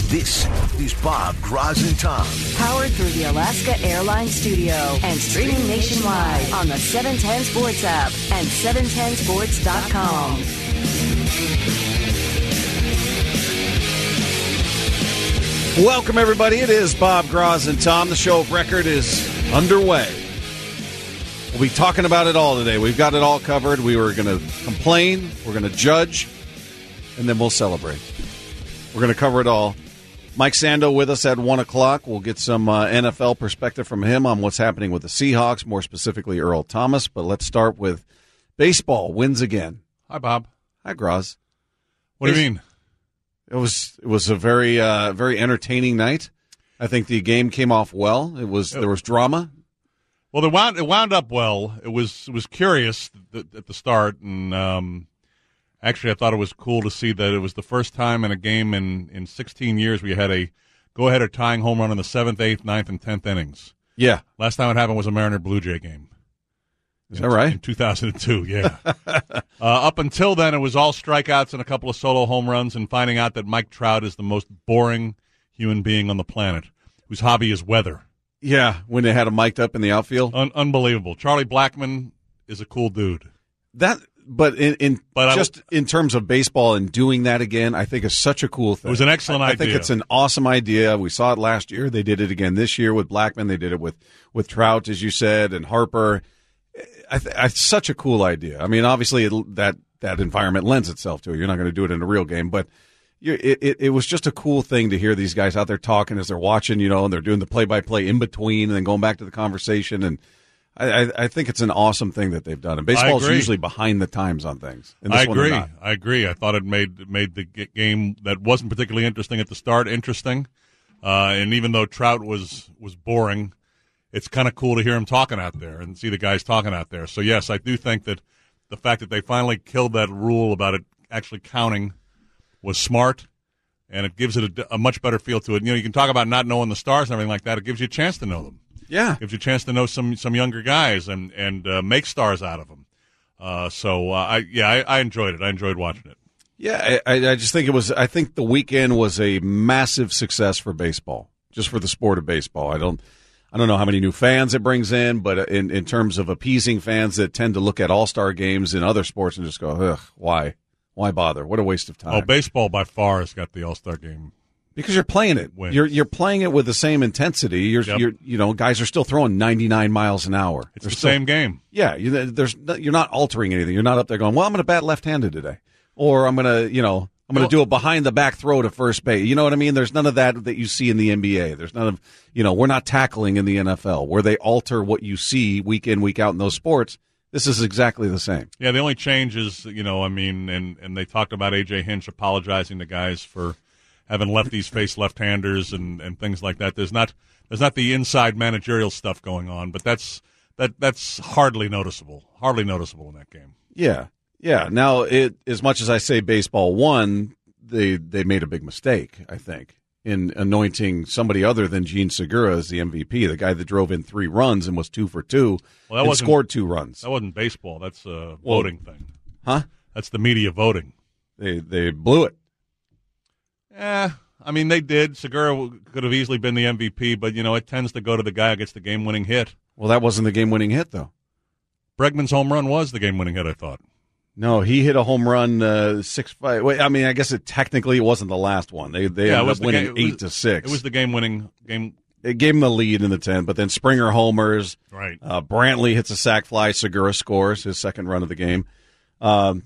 This is Bob, Graz, and Tom. Powered through the Alaska Airlines Studio and streaming nationwide on the 710 Sports app and 710sports.com. Welcome, everybody. It is Bob, Graz, and Tom. The show of record is underway. We'll be talking about it all today. We've got it all covered. We were going to complain, we're going to judge, and then we'll celebrate. We're going to cover it all. Mike Sando with us at 1 o'clock. We'll get some NFL perspective from him on what's happening with the Seahawks, more specifically Earl Thomas. But let's start with baseball. Wins again. Hi, Bob. Hi, Graz. What do you mean? It was a very very entertaining night. I think the game came off well. There was drama. Well, it wound up well. It was curious at the start, and actually I thought it was cool to see that it was the first time in a game in 16 years we had a go-ahead or tying home run in the 7th, 8th, 9th, and 10th innings. Yeah. Last time it happened was a Mariner-Blue Jay game. Is that right? In 2002, yeah. Up until then, it was all strikeouts and a couple of solo home runs, and finding out that Mike Trout is the most boring human being on the planet, whose hobby is weather. Yeah, when they had him mic'd up in the outfield. Unbelievable. Charlie Blackmon is a cool dude. But in terms of baseball and doing that again, I think is such a cool thing. It was an excellent idea. I think it's an awesome idea. We saw it last year. They did it again this year with Blackmon. They did it with Trout, as you said, and Harper. It's such a cool idea. I mean, obviously that environment lends itself to it. You're not going to do it in a real game, but it was just a cool thing to hear these guys out there talking as they're watching, and they're doing the play-by-play in between and then going back to the conversation. And I think it's an awesome thing that they've done. And baseball is usually behind the times on things. And this one I agree. I thought it made the game that wasn't particularly interesting at the start interesting. And even though Trout was boring, it's kind of cool to hear him talking out there and see the guys talking out there. So, yes, I do think that the fact that they finally killed that rule about it actually counting was smart, and it gives it a much better feel to it. You can talk about not knowing the stars and everything like that. It gives you a chance to know them. Yeah. It gives you a chance to know some younger guys and make stars out of them. I enjoyed it. I enjoyed watching it. Yeah, I just think I think the weekend was a massive success for baseball, just for the sport of baseball. I don't know how many new fans it brings in, but in terms of appeasing fans that tend to look at all-star games in other sports and just go, ugh, why? Why bother? What a waste of time. Oh, baseball by far has got the all-star game. Because you're playing it. Wins. You're playing it with the same intensity. Guys are still throwing 99 miles an hour. It's the same game. Yeah, you're not altering anything. You're not up there going, well, I'm going to bat left-handed today. Or I'm going to do a behind-the-back throw to first base. You know what I mean? There's none of that you see in the NBA. There's none of, we're not tackling in the NFL where they alter what you see week in, week out in those sports. This is exactly the same. Yeah, the only change is, and they talked about A.J. Hinch apologizing to guys for having lefties face left-handers and things like that. There's not the inside managerial stuff going on, but that's hardly noticeable. Hardly noticeable in that game. Yeah. Yeah, now as much as I say baseball won, they made a big mistake, I think, in anointing somebody other than Gene Segura as the MVP, the guy that drove in 3 runs and was 2 for 2 and scored 2 runs. That wasn't baseball. That's a voting thing. Huh? That's the media voting. They blew it. Yeah, I mean, they did. Segura could have easily been the MVP, but, it tends to go to the guy who gets the game-winning hit. Well, that wasn't the game-winning hit, though. Bregman's home run was the game-winning hit, I thought. No, he hit a home run 6-5. Wait, I mean, I guess technically it wasn't the last one. They ended up winning 8-6. It was the game-winning game. It gave him the lead in the 10th, but then Springer homers. Right. Brantley hits a sac fly. Segura scores his second run of the game. It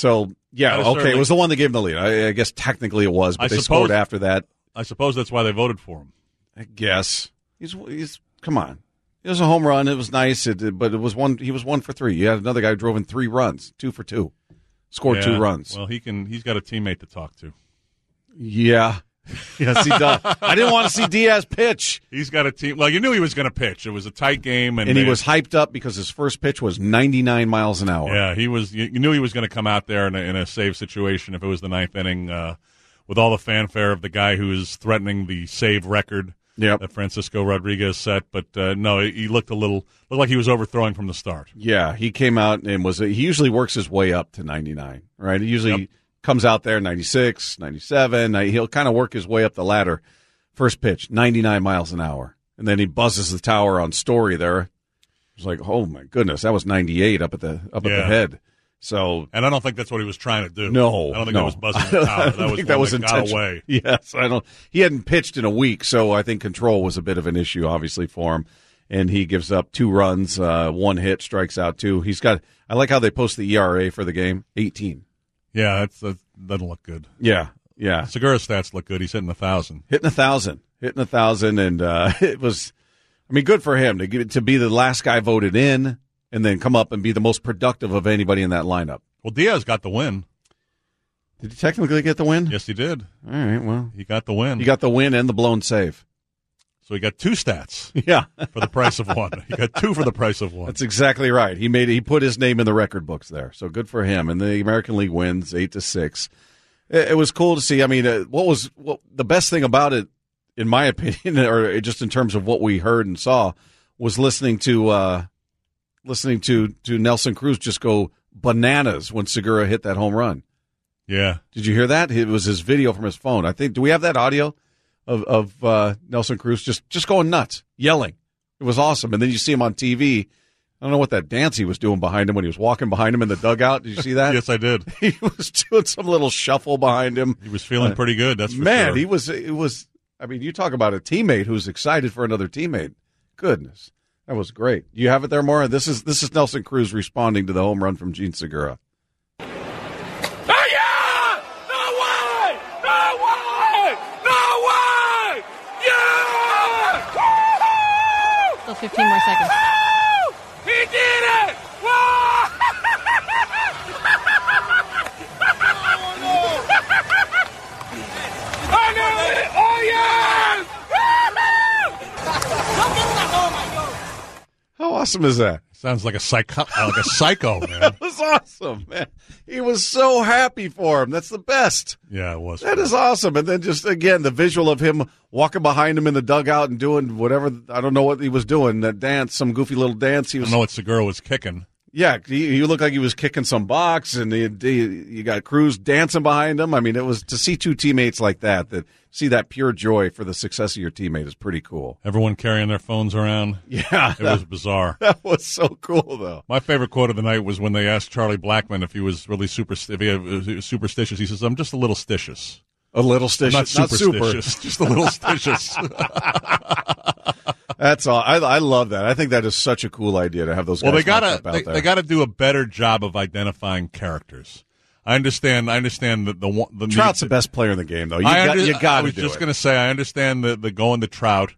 was the one that gave him the lead. I guess technically it was, but scored after that. I suppose that's why they voted for him. I guess he's come on. It was a home run. It was nice, but it was one. He was 1 for 3. You had another guy who drove in 3 runs, 2 for 2, scored 2 runs. Well, he's got a teammate to talk to. Yeah, yes, he does. I didn't want to see Diaz pitch. He's got a team. Well, you knew he was going to pitch. It was a tight game, and he was hyped up because his first pitch was 99 miles an hour. Yeah, he was. You knew he was going to come out there in a save situation if it was the 9th inning, with all the fanfare of the guy who is threatening the save record. Yep. That Francisco Rodriguez set, but no, he looked like he was overthrowing from the start. Yeah, he came out and he usually works his way up to 99, right? He usually comes out there 96, 97. He'll kind of work his way up the ladder. First pitch, 99 miles an hour. And then he buzzes the tower on Story there. It's like, oh, my goodness, that was 98 up at the head. So, and I don't think that's what he was trying to do. No, I don't think that was buzzing the tower. That was got away. Yes, he hadn't pitched in a week, so I think control was a bit of an issue, obviously, for him. And he gives up 2 runs, 1 hit, strikes out 2. I like how they post the ERA for the game, 18. Yeah, that doesn't look good. Yeah. Segura's stats look good. He's hitting 1,000. Hitting 1,000, and it was, good for him to be the last guy voted in. And then come up and be the most productive of anybody in that lineup. Well, Diaz got the win. Did he technically get the win? Yes, he did. All right, well. He got the win. He got the win and the blown save. So he got 2 stats. Yeah. For the price of 1. He got 2 for the price of 1. That's exactly right. He put his name in the record books there. So good for him. And the American League wins 8-6. It was cool to see. What the best thing about it, in my opinion, or just in terms of what we heard and saw, was listening to Nelson Cruz just go bananas when Segura hit that home run. Yeah. Did you hear that? It was his video from his phone. I think. Do we have that audio of Nelson Cruz just going nuts, yelling? It was awesome. And then you see him on TV. I don't know what that dance he was doing behind him when he was walking behind him in the dugout. Did you see that? Yes, I did. He was doing some little shuffle behind him. He was feeling pretty good. That's for man. Sure. It was. You talk about a teammate who's excited for another teammate. Goodness. That was great. You have it there, Maura? This is Nelson Cruz responding to the home run from Gene Segura. Oh, yeah! No way! No way! No way! Yeah! Woo-hoo! Still 15 more seconds. Woo! He did it! Whoa! I knew it! Oh, yes! How awesome is that? Sounds like a psycho, man. That was awesome, man. He was so happy for him. That's the best. Yeah, it was. That is awesome. And then just, again, the visual of him walking behind him in the dugout and doing whatever, I don't know what he was doing, that dance, some goofy little dance. I don't know what Segura was kicking. Yeah, he looked like he was kicking some box, and you got Cruz dancing behind him. It was to see 2 teammates like that see that pure joy for the success of your teammate is pretty cool. Everyone carrying their phones around. Yeah. It was bizarre. That was so cool, though. My favorite quote of the night was when they asked Charlie Blackmon if he was really superstitious. He says, "I'm just a little stitious." A little stitious. Not superstitious, just a little stitious. That's all. I love that. I think that is such a cool idea to have those guys. Well, they gotta do a better job of identifying characters. I understand that the Trout's the best player in the game, though. You got to do it. I was just going to say, I understand the going to Trout,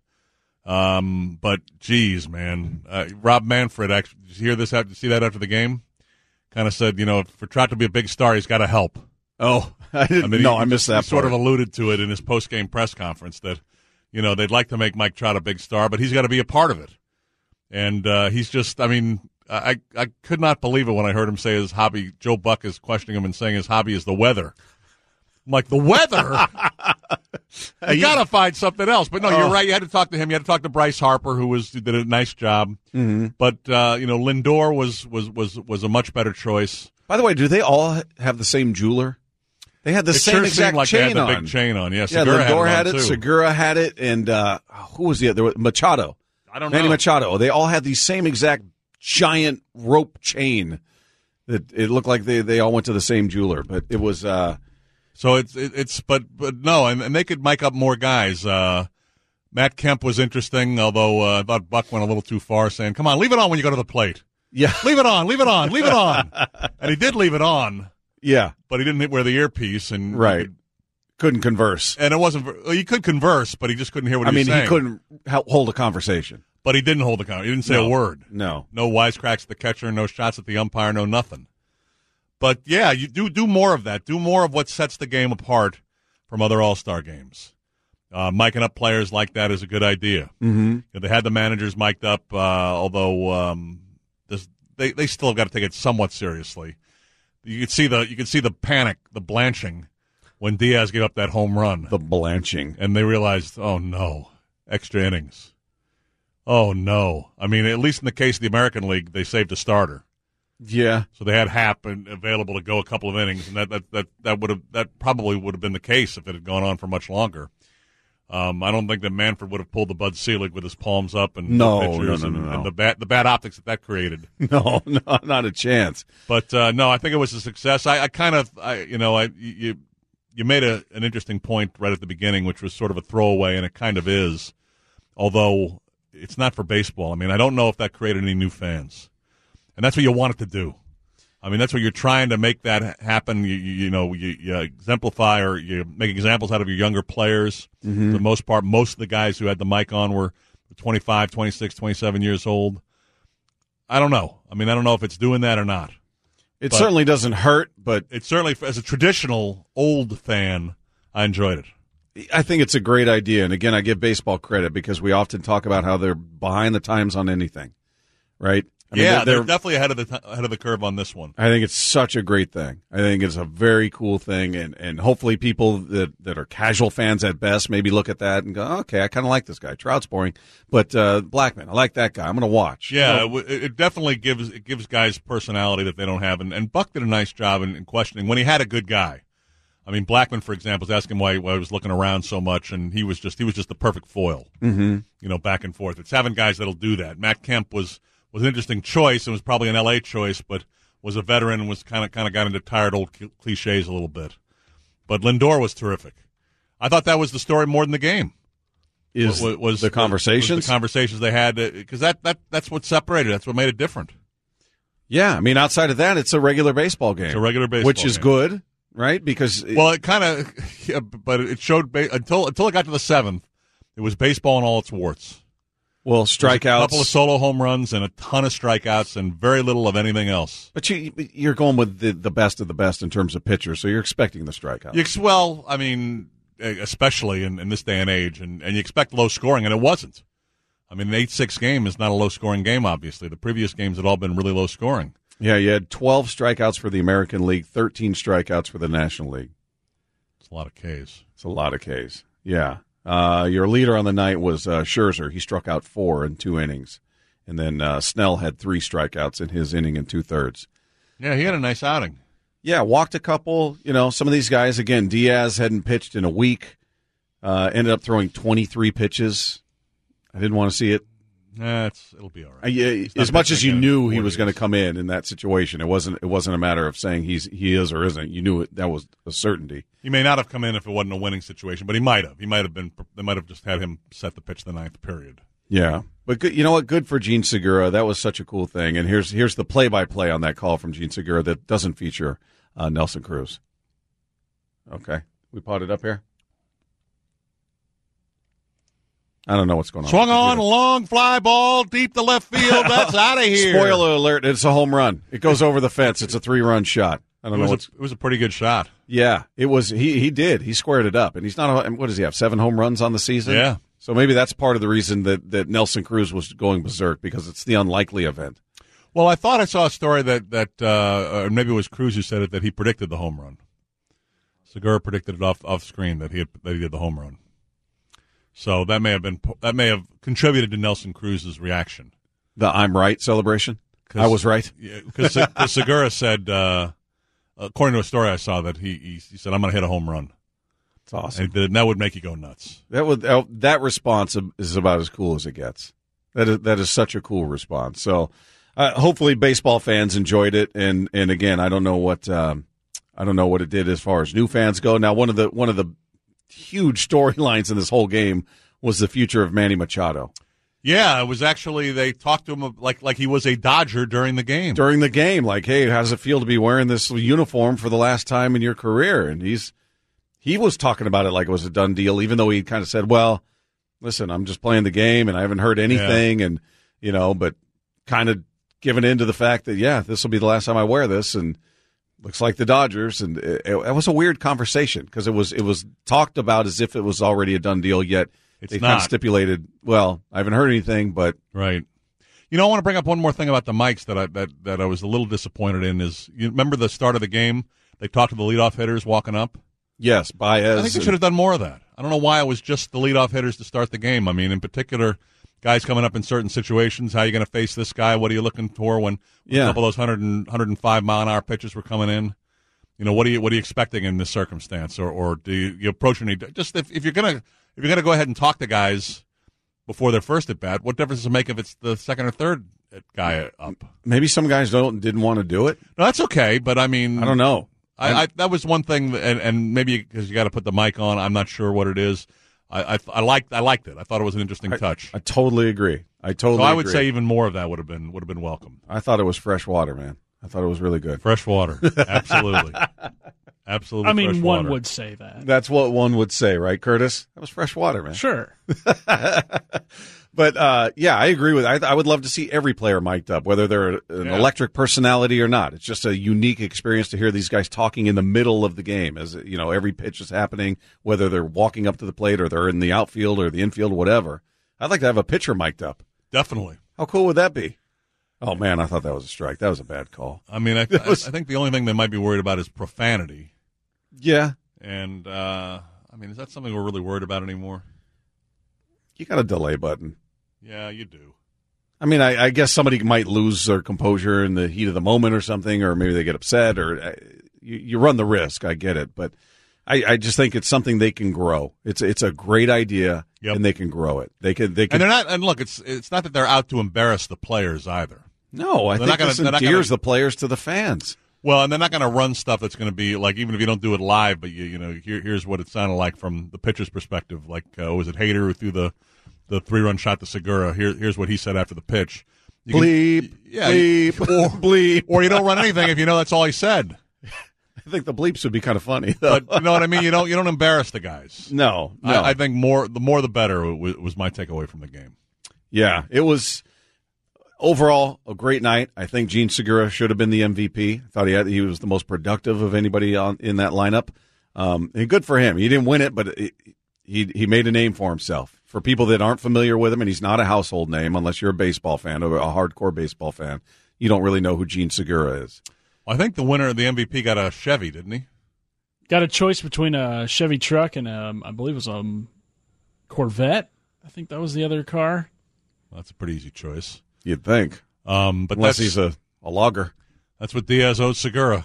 but geez, man, Rob Manfred actually, did you hear this? See that after the game? Kind of said, for Trout to be a big star, he's got to help. Oh, I missed that. He sort of alluded to it in his post-game press conference that they'd like to make Mike Trout a big star, but he's got to be a part of it. And he's just, I could not believe it when I heard him say his hobby. Joe Buck is questioning him and saying his hobby is the weather. I'm like, the weather? You got to find something else. But no, you're right. You had to talk to him. You had to talk to Bryce Harper, who did a nice job. Mm-hmm. But Lindor was a much better choice. By the way, do they all have the same jeweler? They had the same exact chain on. They had the big chain on. Yeah, Lindor had it. Too. Segura had it, and who was the other? Machado. I don't know. Manny Machado. They all had the same exact giant rope chain. It looked like they all went to the same jeweler, but it was. So but no, and they could mic up more guys. Matt Kemp was interesting, although I thought Buck went a little too far, saying, "Come on, leave it on when you go to the plate." Yeah, leave it on, leave it on, leave it on, and he did leave it on. Yeah, but he didn't wear the earpiece, and right. Couldn't converse. And it wasn't. He could converse, but he just couldn't hear what he was saying. He couldn't hold a conversation. But he didn't hold a conversation. He didn't say a word. No wisecracks at the catcher, no shots at the umpire, no nothing. But yeah, you do more of that. Do more of what sets the game apart from other All-Star games. Miking up players like that is a good idea. Mm-hmm. They had the managers mic'd up, although they still have got to take it somewhat seriously. You could see the panic, the blanching when Diaz gave up that home run. The blanching. And they realized, oh, no, extra innings. Oh, no. At least in the case of the American League, they saved a starter. Yeah. So they had Happ available to go a couple of innings, and that probably would have been the case if it had gone on for much longer. I don't think that Manfred would have pulled the Bud Selig with his palms up and No. and the bad optics that created. No, not a chance. But no, I think it was a success. You made an interesting point right at the beginning, which was sort of a throwaway, and it kind of is, although it's not for baseball. I mean, I don't know if that created any new fans, and that's what you want it to do. I mean, that's what you're trying to make that happen. You exemplify or you make examples out of your younger players. For the most part, most of the guys who had the mic on were 25, 26, 27 years old. I don't know. I mean, I don't know if it's doing that or not. It certainly doesn't hurt, but it certainly, as a traditional old fan, I enjoyed it. I think it's a great idea. And again, I give baseball credit because we often talk about how they're behind the times on anything, right? I mean, they're definitely ahead of the curve on this one. I think it's such a great thing. I think it's a very cool thing, and hopefully people that are casual fans at best maybe look at that and go, okay, I kind of like this guy. Trout's boring, but Blackman, I like that guy. I'm going to watch. Yeah, it definitely gives guys personality that they don't have, and Buck did a nice job in questioning when he had a good guy. I mean, Blackman, for example, was asking why he was looking around so much, and he was just the perfect foil. Back and forth. It's having guys that'll do that. Matt Kemp was an interesting choice and was probably an L.A. choice, but was a veteran and was kind of got into tired old cliches a little bit. But Lindor was terrific. I thought that was the story more than the game. Was the conversations? Was the conversations they had, because that's what separated. That's what made it different. Yeah, I mean, outside of that, it's a regular baseball game. It's a regular baseball which is game. Good, right? Because it kind of, but it showed until it got to the seventh, it was baseball in all its warts. Well, strikeouts, a couple of solo home runs, and a ton of strikeouts, and very little of anything else. But you're going with the best of the best in terms of pitchers, so you're expecting the strikeouts. Well, I mean, especially in this day and age, and you expect low scoring, and it wasn't. I mean, an 8-6 game is not a low-scoring game, obviously. The previous games had all been really low scoring. Yeah, you had 12 strikeouts for the American League, 13 strikeouts for the National League. It's a lot of Ks. It's a lot of Ks, yeah. Your leader on the night was Scherzer. He struck out 4 in 2 innings. And then Snell had 3 strikeouts in his inning and 2/3. Yeah, he had a nice outing. Yeah, walked a couple. Some of these guys, again, Diaz hadn't pitched in a week. Ended up throwing 23 pitches. I didn't want to see it. It'll be all right. As much as you knew he was going to come in that situation, it wasn't a matter of saying he is or isn't. You knew it. That was a certainty. He may not have come in if it wasn't a winning situation, but he might have. He might have been. They might have just had him set the pitch the 9th period. Yeah, but good, you know what? Good for Gene Segura. That was such a cool thing. And here's the play-by-play on that call from Gene Segura that doesn't feature Nelson Cruz. Okay, we potted up here. I don't know what's going on. Swung on, long fly ball, deep to left field. That's out of here. Spoiler alert, it's a home run. It goes over the fence. It's a 3-run shot. I don't know. It was a pretty good shot. Yeah, it was. He did. He squared it up. And he's not, what does he have, 7 home runs on the season? Yeah. So maybe that's part of the reason that Nelson Cruz was going berserk, because it's the unlikely event. Well, I thought I saw a story that or maybe it was Cruz who said it, that he predicted the home run. Segura predicted it off screen that he did the home run. So that may have contributed to Nelson Cruz's reaction. The I'm right celebration? I was right? Because Segura said, according to a story I saw, that he said, I'm going to hit a home run. It's awesome. And that would make you go nuts. That response is about as cool as it gets. That is such a cool response. So hopefully baseball fans enjoyed it. And again, I don't know what it did as far as new fans go. Now, one of the huge storylines in this whole game was the future of Manny Machado. Yeah, it was actually, they talked to him like he was a Dodger during the game. Like, hey, how does it feel to be wearing this uniform for the last time in your career? And he was talking about it like it was a done deal, even though he kind of said, well, listen, I'm just playing the game and I haven't heard anything. Yeah. And, but kind of giving in to the fact that, yeah, this will be the last time I wear this. And looks like the Dodgers, and it was a weird conversation because it was talked about as if it was already a done deal, yet they kind of stipulated, well, I haven't heard anything, but... Right. I want to bring up one more thing about the mics that I was a little disappointed in is, you remember the start of the game? They talked to the leadoff hitters walking up? Yes, Baez. I think they should have done more of that. I don't know why it was just the leadoff hitters to start the game. I mean, in particular, guys coming up in certain situations. How are you going to face this guy? What are you looking for when a couple of those 105 mile an hour pitches were coming in? What are you expecting in this circumstance, or do you approach any? Just if you're gonna go ahead and talk to guys before their first at bat, what difference does it make if it's the second or third guy up? Maybe some guys didn't want to do it. No, that's okay, but I mean, I don't know. I that was one thing, and maybe because you got to put the mic on, I'm not sure what it is. I liked it. I thought it was an interesting touch. I totally agree. So I would say even more of that would have been welcome. I thought it was fresh water, man. I thought it was really good. Fresh water, absolutely, absolutely. I mean, fresh one water. would say that. That's what one would say, right, Curtis? That was fresh water, man. Sure. But I agree with. I would love to see every player mic'd up, whether they're an electric personality or not. It's just a unique experience to hear these guys talking in the middle of the game, as every pitch is happening, whether they're walking up to the plate or they're in the outfield or the infield, whatever. I'd like to have a pitcher mic'd up. Definitely. How cool would that be? Oh man, I thought that was a strike. That was a bad call. I mean, I think the only thing they might be worried about is profanity. Yeah. And I mean, is that something we're really worried about anymore? You got a delay button. Yeah, you do. I mean, I guess somebody might lose their composure in the heat of the moment or something, or maybe they get upset, or you run the risk. I get it, but I just think it's something they can grow. It's a great idea, and they can grow it. They can. And they're not. And look, it's not that they're out to embarrass the players either. No, I think this endears the players to the fans. Well, and they're not going to run stuff that's going to be like, even if you don't do it live, but here's what it sounded like from the pitcher's perspective. Like, was it Hader who threw the 3-run shot to Segura? Here's what he said after the pitch. Bleep, bleep. Or you don't run anything if you know that's all he said. I think the bleeps would be kind of funny, though. But you know what I mean? You don't embarrass the guys. No. I think the more the better was my takeaway from the game. Yeah, it was overall a great night. I think Gene Segura should have been the MVP. I thought he was the most productive of anybody in that lineup. And good for him. He didn't win it, but he made a name for himself. For people that aren't familiar with him, and he's not a household name unless you're a baseball fan or a hardcore baseball fan, you don't really know who Gene Segura is. I think the winner of the MVP got a Chevy, didn't he? Got a choice between a Chevy truck and I believe it was a Corvette. I think that was the other car. That's a pretty easy choice. You'd think. But unless he's a logger. That's what Diaz owes Segura.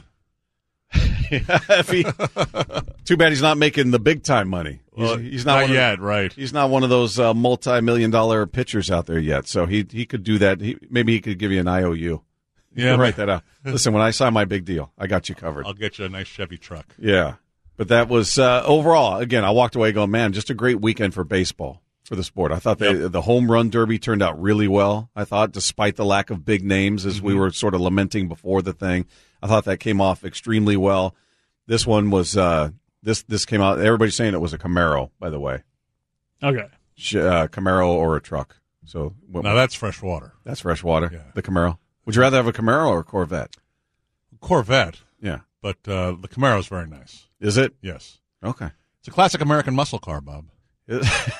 Too bad he's not making the big time money. He's not yet, right? He's not one of those multi-million-dollar pitchers out there yet. So he could do that. Maybe he could give you an IOU. Yeah, write that out. Listen, when I sign my big deal, I got you covered. I'll get you a nice Chevy truck. Yeah, but that was overall. Again, I walked away going, man, just a great weekend for baseball, for the sport. I thought the home run derby turned out really well. I thought, despite the lack of big names, as we were sort of lamenting before the thing, I thought that came off extremely well. This one was this came out. Everybody's saying it was a Camaro, by the way. Okay, Camaro or a truck. So now that's fresh water. That's fresh water. Yeah. The Camaro. Would you rather have a Camaro or a Corvette? Corvette. Yeah, but the Camaro is very nice. Is it? Yes. Okay. It's a classic American muscle car, Bob. Is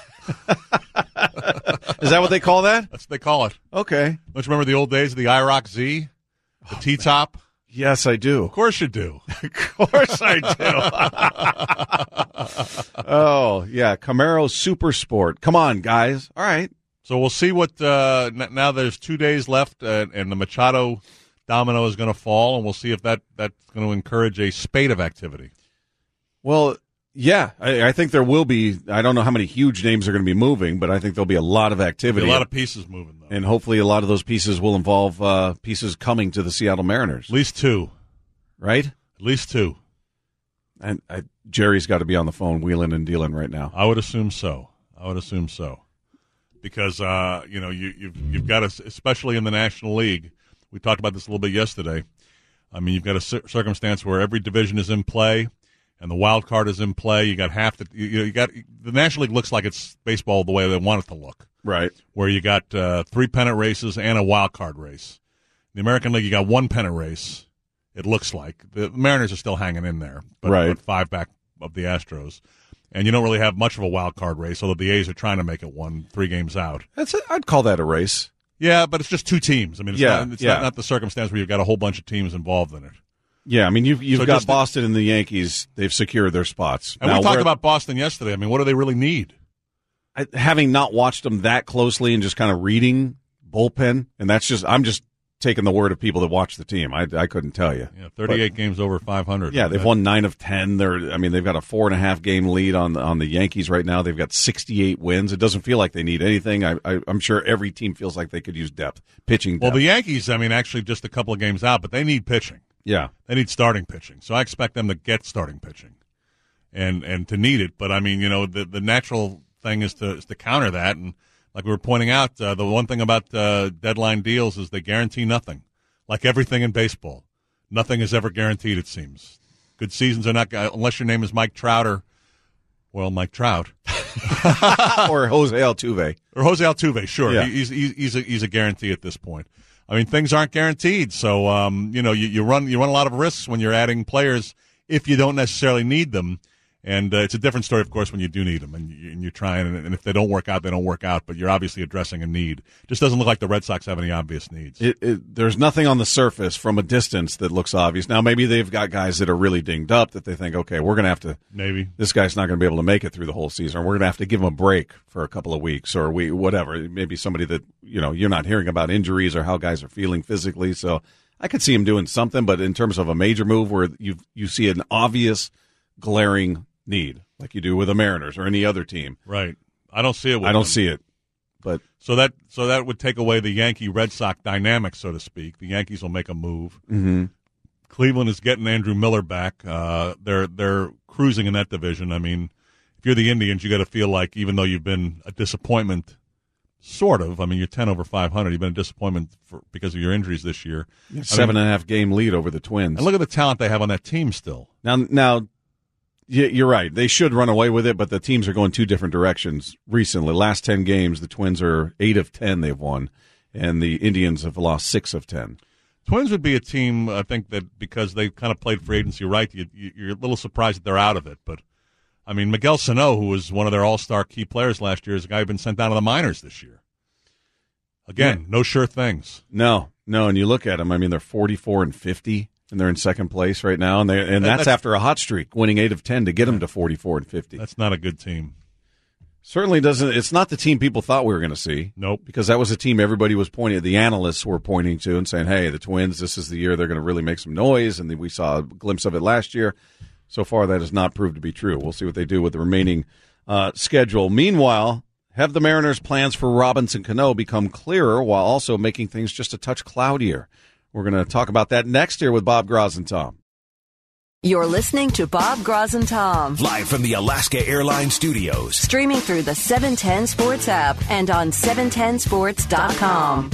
that what they call that? That's what they call it. Okay. Don't you remember the old days of the IROC Z? The T-top? Yes, I do. Of course you do. Of course I do. Oh, yeah. Camaro Super Sport. Come on, guys. All right. So we'll see what now there's 2 days left, and the Machado domino is going to fall, and we'll see if that's going to encourage a spate of activity. Well, yeah, I think there will be. I don't know how many huge names are going to be moving, but I think there'll be a lot of activity. A lot of pieces moving, though. And hopefully a lot of those pieces will involve pieces coming to the Seattle Mariners. At least two. Right? At least two. And Jerry's got to be on the phone wheeling and dealing right now. I would assume so. Because, you've got to, especially in the National League, we talked about this a little bit yesterday. I mean, you've got a circumstance where every division is in play and the wild card is in play. You got the National League looks like it's baseball the way they want it to look. Right. Where you got 3 pennant races and a wild card race. In the American League, you got 1 pennant race, it looks like. The Mariners are still hanging in there, but 5 back of the Astros. And you don't really have much of a wild card race, although the A's are trying to make it 3 games out. I'd call that a race. Yeah, but it's just 2 teams. I mean, it's not the circumstance where you've got a whole bunch of teams involved in it. Yeah, I mean, you've got Boston and the Yankees. They've secured their spots. And we talked about Boston yesterday. I mean, what do they really need? having not watched them that closely and just kind of reading bullpen, and I'm just taking the word of people that watch the team. I couldn't tell you. Yeah, 38 games over 500. Yeah, they've won 9 of 10. They've got a 4.5 game lead on the Yankees right now. They've got 68 wins. It doesn't feel like they need anything. I'm sure every team feels like they could use pitching depth. Well, the Yankees, actually just a couple of games out, but they need pitching. Yeah. They need starting pitching. So I expect them to get starting pitching and to need it. But, the natural thing is to counter that. And like we were pointing out, the one thing about deadline deals is they guarantee nothing. Like everything in baseball, nothing is ever guaranteed, it seems. Good seasons are not, unless your name is Mike Trout Mike Trout. Or Jose Altuve. Or Jose Altuve, sure. Yeah. He's a guarantee at this point. Things aren't guaranteed, so you run a lot of risks when you're adding players if you don't necessarily need them. And it's a different story, of course, when you do need them and you're trying. And if they don't work out, they don't work out. But you're obviously addressing a need. Just doesn't look like the Red Sox have any obvious needs. There's nothing on the surface from a distance that looks obvious. Now, maybe they've got guys that are really dinged up that they think, okay, we're going to have to – maybe this guy's not going to be able to make it through the whole season. Or we're going to have to give him a break for a couple of weeks or whatever. Maybe somebody that, you're not hearing about injuries or how guys are feeling physically. So I could see him doing something. But in terms of a major move where you see an obvious glaring need, like you do with the Mariners or any other team. Right. I don't see it. I don't see it. But so that would take away the Yankee-Red Sox dynamic, so to speak. The Yankees will make a move. Mm-hmm. Cleveland is getting Andrew Miller back. They're cruising in that division. If you're the Indians, you got to feel like even though you've been a disappointment, sort of. You're 10 over 500. You've been a disappointment because of your injuries this year. 7.5 game lead over the Twins. And look at the talent they have on that team still. Now. Yeah, you're right. They should run away with it, but the teams are going two different directions recently. Last 10 games, the Twins are 8 of 10 they've won, and the Indians have lost 6 of 10. Twins would be a team, I think, that because they kind of played free agency right, you're a little surprised that they're out of it. But, Miguel Sano, who was one of their all-star key players last year, is a guy who's been sent down to the minors this year. Again, no sure things. No, and you look at them, they're 44 and 50. And they're in second place right now, and that's after a hot streak, winning 8 of 10 to get them to 44 and 50. That's not a good team. Certainly doesn't. It's not the team people thought we were going to see. Nope. Because that was a team everybody was pointing. The analysts were pointing to and saying, "Hey, the Twins, this is the year they're going to really make some noise." And we saw a glimpse of it last year. So far, that has not proved to be true. We'll see what they do with the remaining schedule. Meanwhile, have the Mariners' plans for Robinson Cano become clearer while also making things just a touch cloudier? We're going to talk about that next year with Bob Gross and Tom. You're listening to Bob Gross and Tom. Live from the Alaska Airlines Studios. Streaming through the 710 Sports app and on 710sports.com.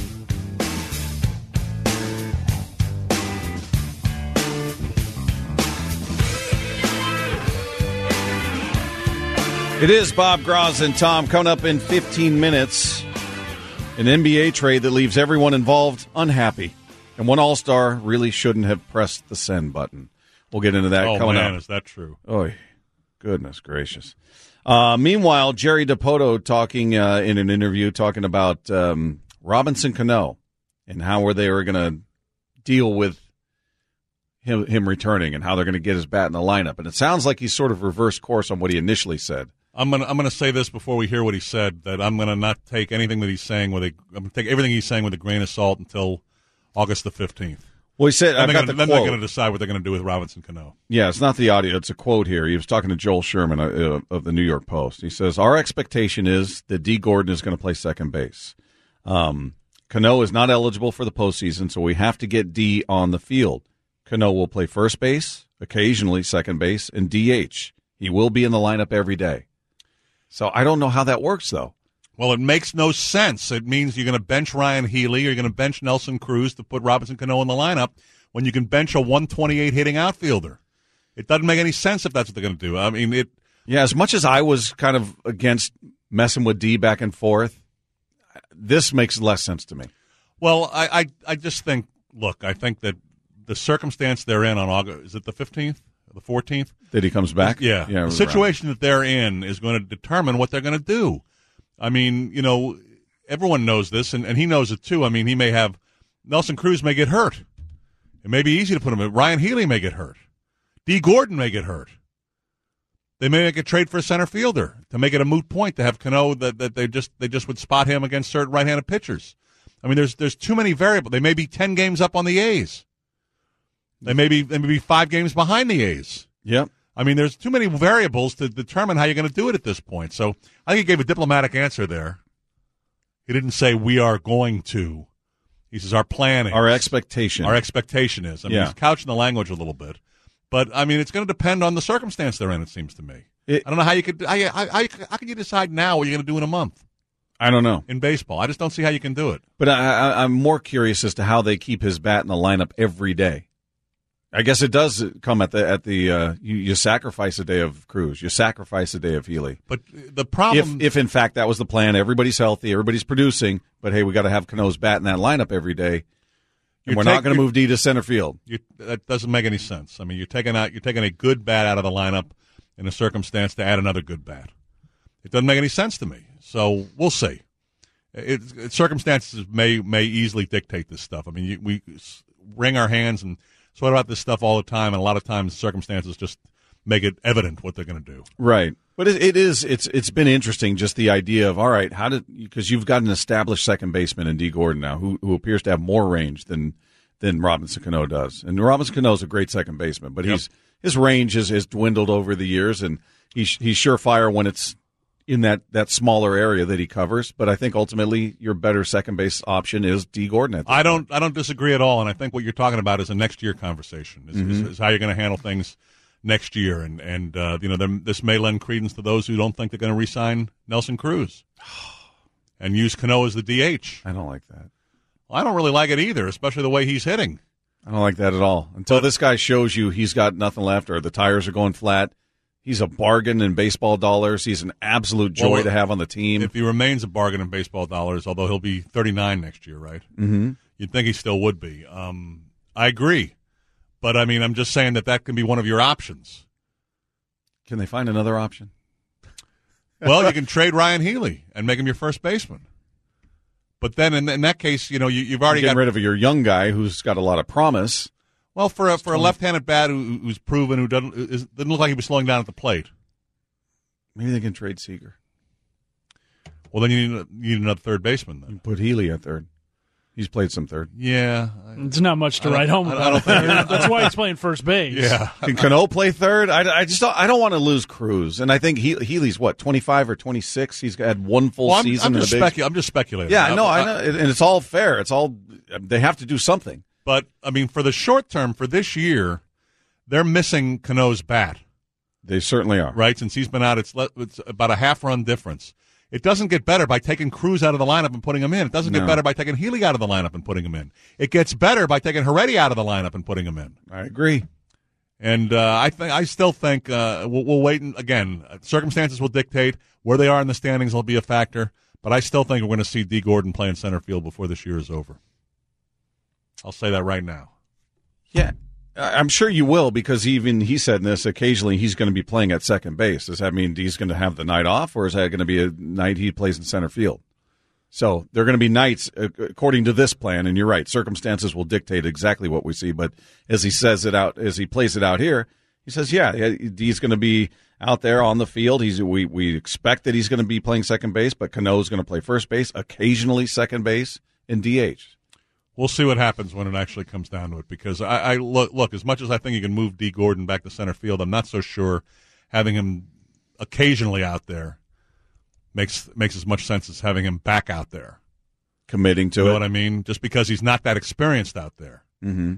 It is Bob Gross and Tom. Coming up in 15 minutes, an NBA trade that leaves everyone involved unhappy. And one All-Star really shouldn't have pressed the send button. We'll get into that coming up. Oh, man, is that true? Oh, goodness gracious. Meanwhile, Jerry Dipoto talking in an interview, talking about Robinson Cano and how they were going to deal with him returning and how they're going to get his bat in the lineup. And it sounds like he's sort of reversed course on what he initially said. I'm gonna say this before we hear what he said, that I'm gonna not take anything that he's saying I'm gonna take everything he's saying with a grain of salt until August the 15th. Well, he said, then they're going to decide what they're going to do with Robinson Cano. Yeah, it's not the audio. It's a quote here. He was talking to Joel Sherman of the New York Post. He says, our expectation is that D. Gordon is going to play second base. Cano is not eligible for the postseason, so we have to get D on the field. Cano will play first base, occasionally second base, and DH. He will be in the lineup every day. So I don't know how that works, though. Well, it makes no sense. It means you're going to bench Ryan Healy, or you're going to bench Nelson Cruz to put Robinson Cano in the lineup when you can bench a 128 hitting outfielder. It doesn't make any sense if that's what they're going to do. Yeah, as much as I was kind of against messing with D back and forth, this makes less sense to me. Well, I just think, look, I think that the circumstance they're in on August, is it the 15th? The 14th? That he comes back? Yeah. The situation that they're in is going to determine what they're going to do. Everyone knows this, and he knows it too. He may have – Nelson Cruz may get hurt. It may be easy to put him in. Ryan Healy may get hurt. D. Gordon may get hurt. They may make a trade for a center fielder to make it a moot point to have Cano that they just would spot him against certain right-handed pitchers. I mean, there's too many variables. They may be 10 games up on the A's. They may be 5 games behind the A's. Yep. I mean, there's too many variables to determine how you're going to do it at this point. So I think he gave a diplomatic answer there. He didn't say we are going to. He says our plan is. Our expectation. Our expectation is. I mean, he's couching the language a little bit. But, I mean, it's going to depend on the circumstance they're in, it seems to me. I don't know how you could how can you decide now what you're going to do in a month? I don't know. In baseball. I just don't see how you can do it. But I'm more curious as to how they keep his bat in the lineup every day. I guess it does come at the you sacrifice a day of Cruz, you sacrifice a day of Healy. But the problem, if in fact that was the plan, everybody's healthy, everybody's producing, but hey, we got to have Cano's bat in that lineup every day, and we're not going to move D to center field. That doesn't make any sense. I mean, you're taking a good bat out of the lineup in a circumstance to add another good bat. It doesn't make any sense to me. So we'll see. Circumstances may easily dictate this stuff. I mean, we wring our hands and sweat about this stuff all the time, and a lot of times circumstances just make it evident what they're going to do. Right. But it's been interesting, just the idea of, all right, because you've got an established second baseman in D. Gordon now who appears to have more range than Robinson Cano does. And Robinson Cano's a great second baseman, but his range has dwindled over the years, and he's surefire when it's in that smaller area that he covers. But I think ultimately your better second base option is D. Gordon. I don't disagree at all, and I think what you're talking about is a next year conversation. Is how you're going to handle things next year, and this may lend credence to those who don't think they're going to re-sign Nelson Cruz and use Cano as the DH. I don't like that. Well, I don't really like it either, especially the way he's hitting. I don't like that at all. Until this guy shows you he's got nothing left or the tires are going flat. He's a bargain in baseball dollars. He's an absolute joy to have on the team. If he remains a bargain in baseball dollars, although he'll be 39 next year, right? Mm-hmm. You'd think he still would be. I agree. But, I mean, I'm just saying that can be one of your options. Can they find another option? Well, you can trade Ryan Healy and make him your first baseman. But then in that case, you've already got rid of your young guy who's got a lot of promise. Well, for a left-handed bat who's proven, who doesn't look like he was slowing down at the plate. Maybe they can trade Seager. Well, then you need another third baseman. Then put Healy at third. He's played some third. Yeah, it's not much to write home about. That's why he's playing first base. Yeah, can Cano play third? I don't want to lose Cruz, and I think Healy's 25 or 26. He's had one full season. I'm just speculating. Yeah, I know, and it's all fair. They have to do something. But, I mean, for the short term, for this year, they're missing Cano's bat. They certainly are. Right? Since he's been out, it's about a half-run difference. It doesn't get better by taking Cruz out of the lineup and putting him in. It doesn't get better by taking Healy out of the lineup and putting him in. It gets better by taking Heredia out of the lineup and putting him in. I agree. And I still think we'll wait. Again, circumstances will dictate. Where they are in the standings will be a factor. But I still think we're going to see D. Gordon play in center field before this year is over. I'll say that right now. Yeah, I'm sure you will, because even he said in this, occasionally he's going to be playing at second base. Does that mean he's going to have the night off, or is that going to be a night he plays in center field? So there are going to be nights, according to this plan, and you're right, circumstances will dictate exactly what we see. But as he says it out, as he plays it out here, he says, he's going to be out there on the field. We expect that he's going to be playing second base, but Cano's going to play first base, occasionally second base, and DH. We'll see what happens when it actually comes down to it, because I look, as much as I think you can move D. Gordon back to center field, I'm not so sure having him occasionally out there makes as much sense as having him back out there. Committing to it. You know what I mean? Just because he's not that experienced out there. Mm-hmm.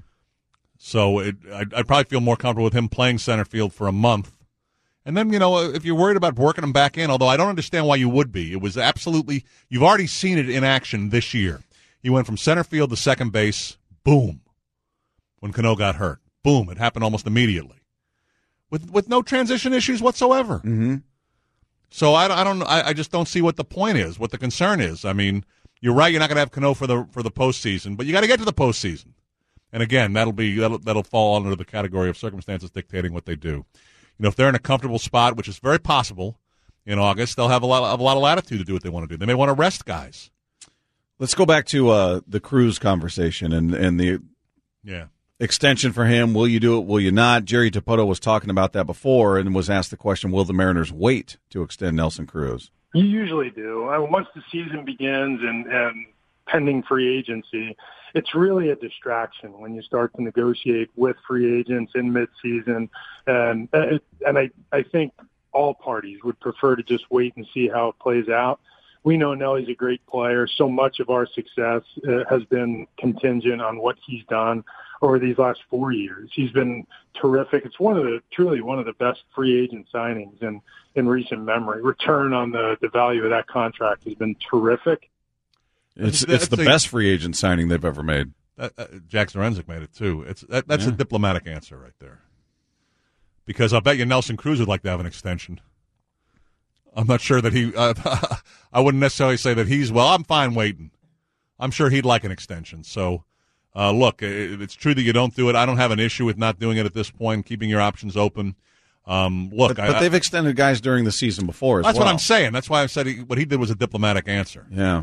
So I'd probably feel more comfortable with him playing center field for a month. And then, if you're worried about working him back in, although I don't understand why you would be. It was absolutely – you've already seen it in action this year. He went from center field to second base, boom, when Cano got hurt. Boom, it happened almost immediately. With no transition issues whatsoever. Mm-hmm. So I just don't see what the point is, what the concern is. I mean, you're right, you're not going to have Cano for the postseason, but you got to get to the postseason. And again, that'll fall under the category of circumstances dictating what they do. If they're in a comfortable spot, which is very possible in August, they'll have a lot of latitude to do what they want to do. They may want to rest guys. Let's go back to the Cruz conversation and the extension for him. Will you do it? Will you not? Jerry Dipoto was talking about that before and was asked the question, will the Mariners wait to extend Nelson Cruz? You usually do. Once the season begins and pending free agency, it's really a distraction when you start to negotiate with free agents in midseason. And I think all parties would prefer to just wait and see how it plays out. We know Nelly's a great player. So much of our success has been contingent on what he's done over these last 4 years. He's been terrific. It's truly one of the best free agent signings in recent memory. Return on the value of that contract has been terrific. It's the best free agent signing they've ever made. Jack Zarenzik made it too. That's a diplomatic answer right there. Because I'll bet you Nelson Cruz would like to have an extension. I'm not sure that he I wouldn't necessarily say that I'm fine waiting. I'm sure he'd like an extension. So, look, it's true that you don't do it. I don't have an issue with not doing it at this point, keeping your options open. But they've extended guys during the season before as well. That's what I'm saying. That's why I said what he did was a diplomatic answer. Yeah.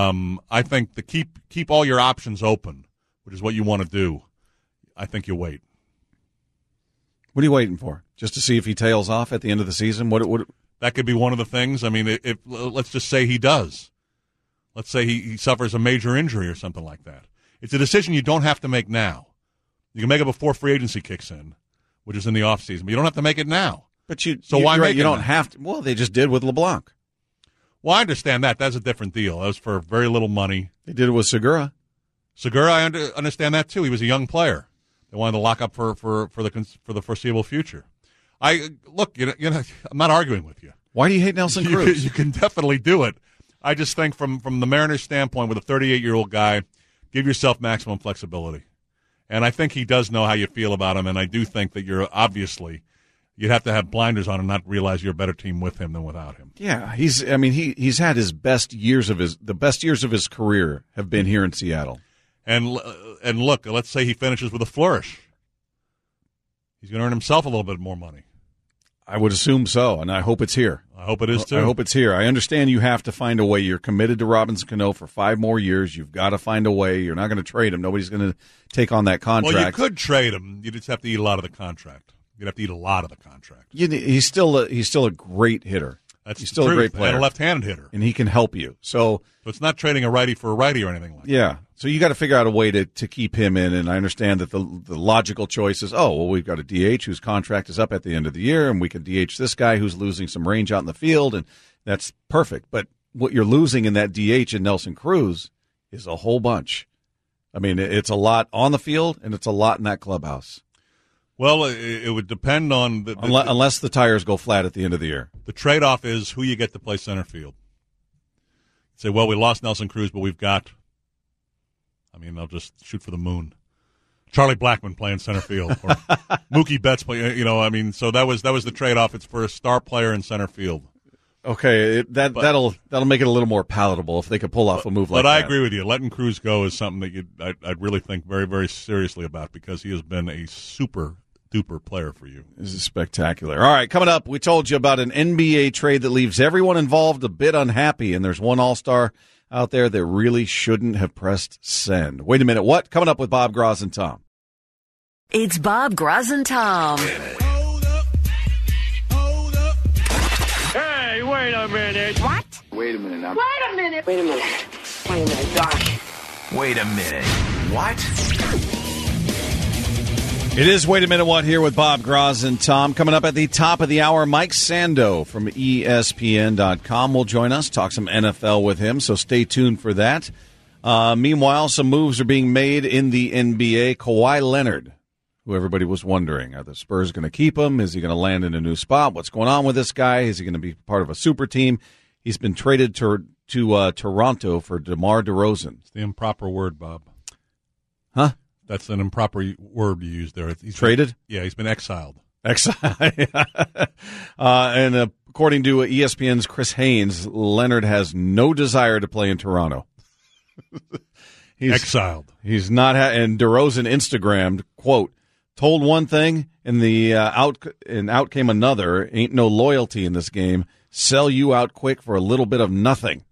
I think to keep all your options open, which is what you want to do, I think you wait. What are you waiting for? Just to see if he tails off at the end of the season? That could be one of the things. I mean, if let's just say he does. Let's say he suffers a major injury or something like that. It's a decision you don't have to make now. You can make it before free agency kicks in, which is in the offseason. But you don't have to make it now. But why make it you don't now? have to. Well, they just did with LeBlanc. Well, I understand that. That's a different deal. That was for very little money. They did it with Segura. Segura, I understand that too. He was a young player. They wanted to lock up for the foreseeable future. Look, I'm not arguing with you. Why do you hate Nelson Cruz? You can definitely do it. I just think from the Mariners' standpoint, with a 38-year-old guy, give yourself maximum flexibility. And I think he does know how you feel about him, and I do think that you'd have to have blinders on and not realize you're a better team with him than without him. Yeah, he's had his best years of his career have been here in Seattle. And look, let's say he finishes with a flourish. He's going to earn himself a little bit more money. I would assume so, and I hope it's here. I hope it is, too. I hope it's here. I understand you have to find a way. You're committed to Robinson Cano for 5 more years. You've got to find a way. You're not going to trade him. Nobody's going to take on that contract. Well, you could trade him. You just have to eat a lot of the contract. You'd have to eat a lot of the contract. He's still a great hitter. He's still a great player. And a left-handed hitter. And he can help you. So it's not trading a righty for a righty or anything like that. Yeah. So you got to figure out a way to keep him in. And I understand that the logical choice is, we've got a DH whose contract is up at the end of the year, and we can DH this guy who's losing some range out in the field, and that's perfect. But what you're losing in that DH in Nelson Cruz is a whole bunch. I mean, it's a lot on the field, and it's a lot in that clubhouse. Well, it would depend on unless the tires go flat at the end of the year. The trade-off is who you get to play center field. Say, well, we lost Nelson Cruz, but we've got. They'll just shoot for the moon. Charlie Blackmon playing center field, or Mookie Betts playing. So that was the trade-off. It's for a star player in center field. Okay, that'll make it a little more palatable if they could pull off a move like that. But I agree with you. Letting Cruz go is something that I'd really think very, very seriously about, because he has been a super-duper player for you. This is spectacular. All right, coming up, we told you about an NBA trade that leaves everyone involved a bit unhappy, and there's one all-star out there that really shouldn't have pressed send. Wait a minute, what? Coming up with Bob Gross and Tom. It's Bob Gross and Tom. Hold up. Hey, wait a minute. What? Wait a minute now. Wait a minute. Wait a minute. Wait a minute, Doc. Wait a minute. What? It is Wait a Minute What here with Bob Gross and Tom. Coming up at the top of the hour, Mike Sando from ESPN.com will join us, talk some NFL with him, so stay tuned for that. Meanwhile, some moves are being made in the NBA. Kawhi Leonard, who everybody was wondering, are the Spurs going to keep him? Is he going to land in a new spot? What's going on with this guy? Is he going to be part of a super team? He's been traded to Toronto for DeMar DeRozan. It's the improper word, Bob. Huh? That's an improper word you used there. He's traded? He's been exiled. And according to ESPN's Chris Haynes, Leonard has no desire to play in Toronto. He's exiled. He's not. And DeRozan Instagrammed, quote, told one thing and out came another. Ain't no loyalty in this game. Sell you out quick for a little bit of nothing.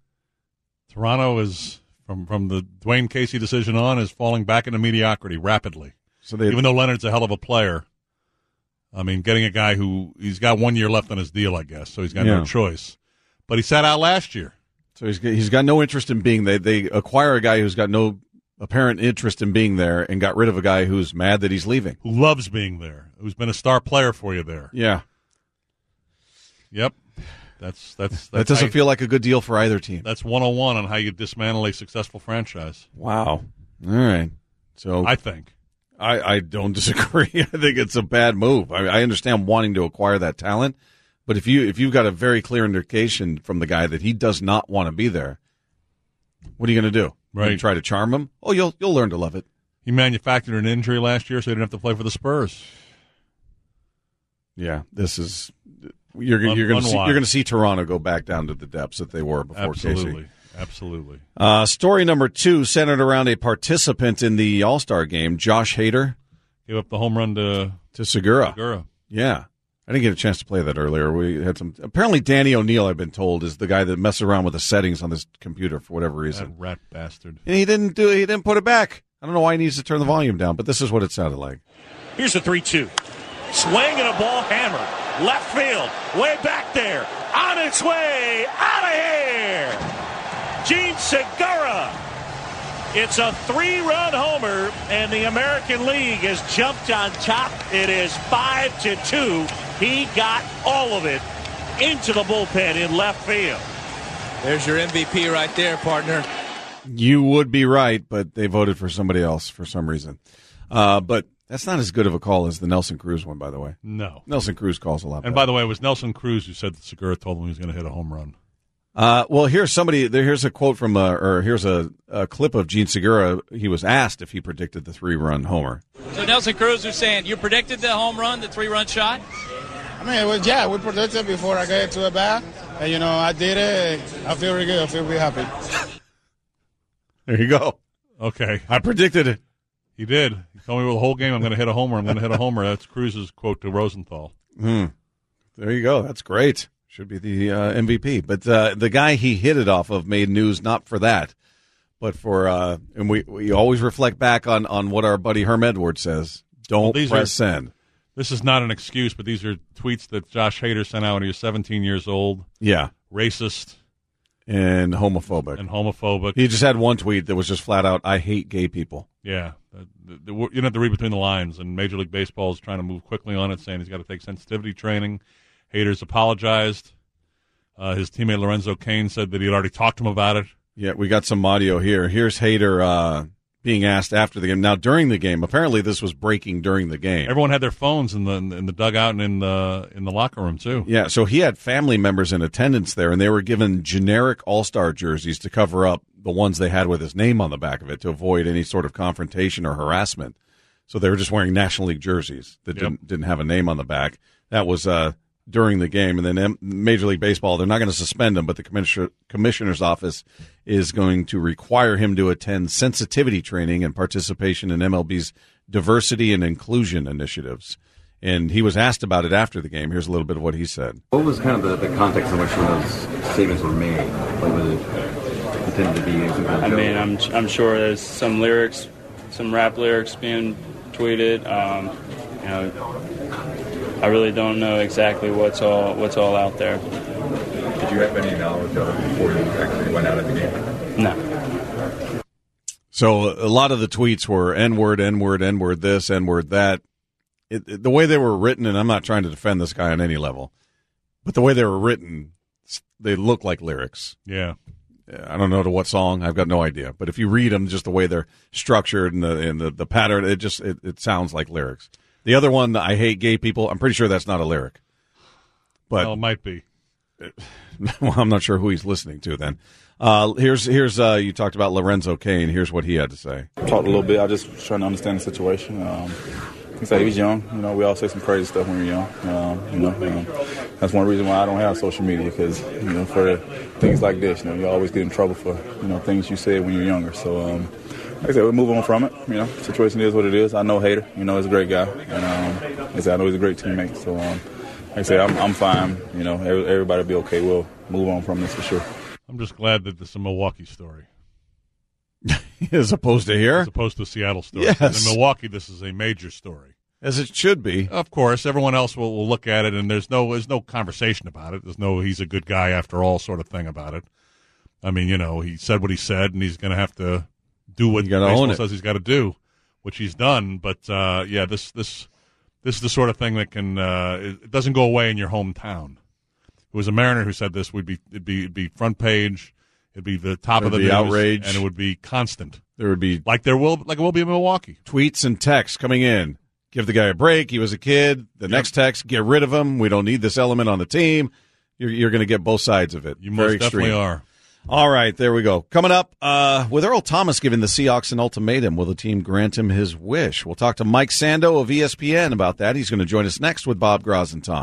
Toronto is, from the Dwayne Casey decision on, is falling back into mediocrity rapidly. So even though Leonard's a hell of a player, I mean, getting a guy he's got 1 year left on his deal, I guess, so he's got no choice. But he sat out last year. So he's got no interest in being there. They acquire a guy who's got no apparent interest in being there and got rid of a guy who's mad that he's leaving. Who loves being there, who's been a star player for you there. Yeah. Yep. That doesn't feel like a good deal for either team. That's 101 on how you dismantle a successful franchise. Wow. All right. So I think. I don't disagree. I think it's a bad move. I understand wanting to acquire that talent, but if you've got a very clear indication from the guy that he does not want to be there, what are you going to do? Right. You try to charm him? Oh, you'll learn to love it. He manufactured an injury last year, so he didn't have to play for the Spurs. Yeah, this is you're going to see Toronto go back down to the depths that they were before Casey. Absolutely. Story number 2 centered around a participant in the All-Star game, Josh Hader. Gave up the home run to Segura. Yeah. I didn't get a chance to play that earlier. We had some. Apparently, Danny O'Neill, I've been told, is the guy that messes around with the settings on this computer for whatever reason. That rat bastard. And he didn't put it back. I don't know why he needs to turn the volume down, but this is what it sounded like. Here's the 3-2. Swing and a ball hammered. Left field. Way back there. On its way. Out of here. Gene Segura. It's a 3-run homer, and the American League has jumped on top. It is 5-2. He got all of it into the bullpen in left field. There's your MVP right there, partner. You would be right, but they voted for somebody else for some reason. But that's not as good of a call as the Nelson Cruz one, by the way. No. Nelson Cruz calls a lot better. And by the way, it was Nelson Cruz who said that Segura told him he was going to hit a home run. Well, here's a quote from, here's a clip of Gene Segura. He was asked if he predicted the 3-run homer. So Nelson Cruz was saying, you predicted the home run, the 3-run shot? I mean, we predicted before I got to a bat. And, I did it. I feel really good. I feel really happy. There you go. Okay. I predicted it. He did. He told me the whole game, I'm going to hit a homer. I'm going to hit a homer. That's Cruz's quote to Rosenthal. There you go. That's great. Should be the MVP. But the guy he hit it off of made news not for that, but for and we always reflect back on what our buddy Herm Edwards says. Don't press send. This is not an excuse, but these are tweets that Josh Hader sent out when he was 17 years old. Yeah. Racist. And homophobic. He just had one tweet that was just flat out, I hate gay people. Yeah. You don't have to read between the lines, and Major League Baseball is trying to move quickly on it, saying he's got to take sensitivity training. Hader's apologized. His teammate Lorenzo Cain said that he had already talked to him about it. Yeah, we got some audio here. Here's Hader being asked after the game. Now, during the game, apparently this was breaking during the game. Everyone had their phones in the dugout and in the locker room too. Yeah, so he had family members in attendance there, and they were given generic All-Star jerseys to cover up the ones they had with his name on the back of it to avoid any sort of confrontation or harassment. So they were just wearing National League jerseys that didn't have a name on the back. That was during the game. And then Major League Baseball, they're not going to suspend him, but the commissioner's office is going to require him to attend sensitivity training and participation in MLB's diversity and inclusion initiatives. And he was asked about it after the game. Here's a little bit of what he said. What was kind of the context in which some of those statements were made? Like, was it intended to be some kind of joke? I'm sure there's some lyrics, some rap lyrics being tweeted. I really don't know exactly what's all out there. Did you have any knowledge of it before you actually went out of the game? No. So a lot of the tweets were N-word, N-word, N-word this, N-word that. The way they were written, and I'm not trying to defend this guy on any level, but the way they were written, they look like lyrics. Yeah. I don't know to what song. I've got no idea. But if you read them, just the way they're structured and the pattern, it sounds like lyrics. The other one, I hate gay people, I'm pretty sure that's not a lyric. But well, it might be. Well, I'm not sure who he's listening to then. Here's you talked about Lorenzo Cain. Here's what he had to say. Talked a little bit. I just was trying to understand the situation. He said he was young. We all say some crazy stuff when we're young. That's one reason why I don't have social media, because for things like this, you always get in trouble for things you said when you're younger. So. Like I said, we'll move on from it. The situation is what it is. I know Hader. He's a great guy, and like I said, I know he's a great teammate. So, like I said, I'm fine. Everybody will be okay. We'll move on from this for sure. I'm just glad that this is a Milwaukee story. As opposed to here? As opposed to Seattle story. Yes. In Milwaukee, this is a major story. As it should be. Of course, everyone else will look at it, and there's no conversation about it. There's no he's a good guy after all sort of thing about it. I mean, he said what he said, and he's going to have to do what baseball says he's got to do, which he's done. But, this is the sort of thing that can it doesn't go away in your hometown. It was a Mariner who said this. It'd be front page. It'd be the top of the news, outrage, and it would be constant. There would be like it will be in Milwaukee. Tweets and texts coming in. Give the guy a break. He was a kid. The next text, get rid of him. We don't need this element on the team. You're going to get both sides of it. You most definitely are. All right, there we go. Coming up, with Earl Thomas giving the Seahawks an ultimatum, will the team grant him his wish? We'll talk to Mike Sando of ESPN about that. He's going to join us next with Bob Gross and Tom.